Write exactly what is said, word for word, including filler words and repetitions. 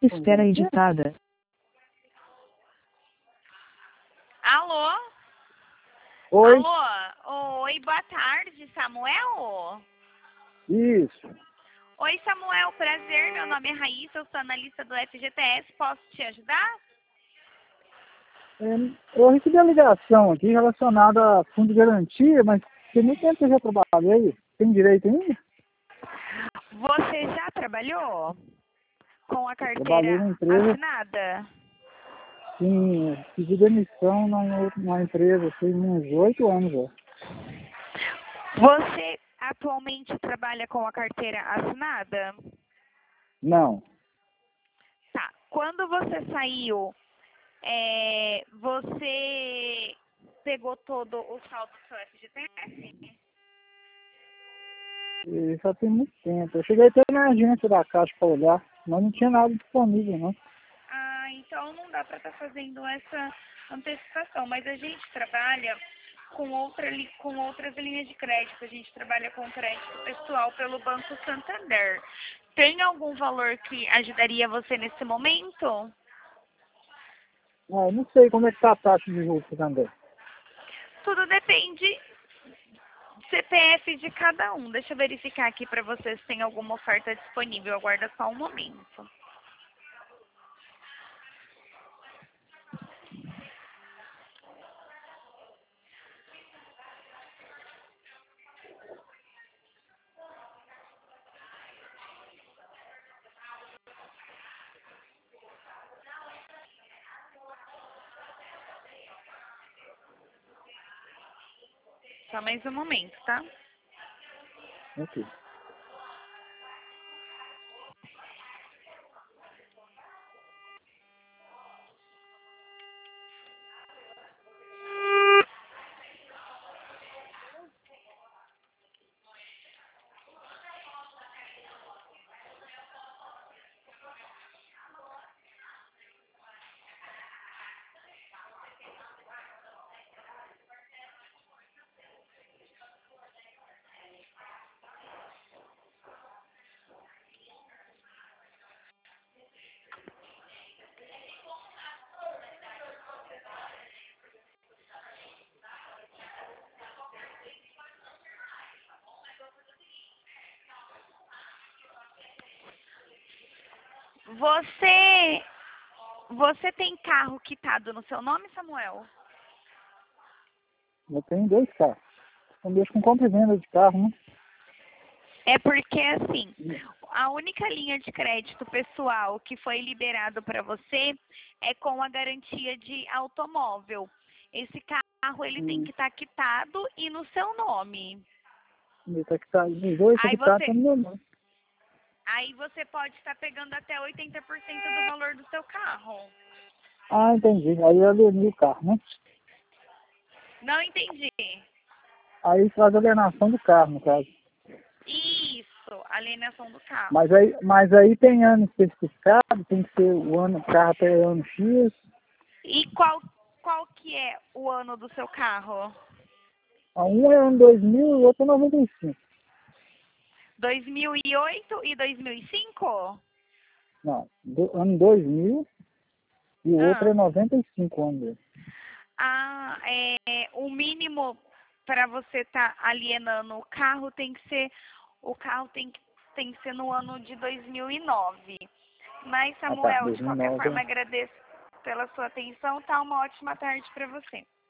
Espera editada. Alô? Oi? Alô? Oi, boa tarde, Samuel? Isso. Oi, Samuel, prazer, meu nome é Raíssa, eu sou analista do F G T S, posso te ajudar? É, eu recebi a ligação aqui relacionada a fundo de garantia, mas tem muito tempo que eu já trabalhei. Tem direito ainda? Você já trabalhou com a Trabalhei carteira na empresa, assinada? sim, pedi demissão na, na empresa, tem uns oito anos já. Você atualmente trabalha com a carteira assinada? Não, Tá. Quando você saiu, é, você pegou todo o saldo do seu F G T S? e já tem muito tempo. Eu cheguei até na agência da Caixa para olhar, mas não tinha nada disponível, não. Ah, então não dá para estar fazendo essa antecipação, mas a gente trabalha com, outra, li- com outras linhas de crédito, a gente trabalha com crédito pessoal pelo Banco Santander. Tem algum valor que ajudaria você nesse momento? Ah, eu não sei como é que tá a taxa de juros também. Tudo depende do C P F de cada um. Deixa eu verificar aqui para você se tem alguma oferta disponível. Aguarda só um momento. Só mais um momento, tá? Ok. Você, você tem carro quitado no seu nome, Samuel? Eu tenho dois carros. Eu mexo com compra e venda de carro, né? É porque, assim, a única linha de crédito pessoal que foi liberado para você é com a garantia de automóvel. Esse carro, ele tem Hum. que estar quitado e no seu nome. Ele tá quitado, os dois tá Aí quitado, tá você, no meu nome. aí você pode estar pegando até oitenta por cento do valor do seu carro. Ah, entendi. Aí eu alienei o carro, né? Não entendi. Aí faz a alienação do carro, no caso. Isso, alienação do carro. Mas aí, mas aí tem ano especificado, tem que ser o ano, o carro até ano X. E qual, qual que é o ano do seu carro? A um é ano dois mil e o outro é noventa e cinco. dois mil e oito e dois mil e cinco? Não, do, ano dois mil e o outro Ah. é noventa e cinco ano dele. Ah, é, o mínimo para você estar tá alienando o carro tem que ser, o carro tem que, tem que ser no ano de dois mil e nove. Mas, Ah, tá, Samuel, de qualquer dois mil e nove. forma, agradeço pela sua atenção, tá? Uma ótima tarde para você.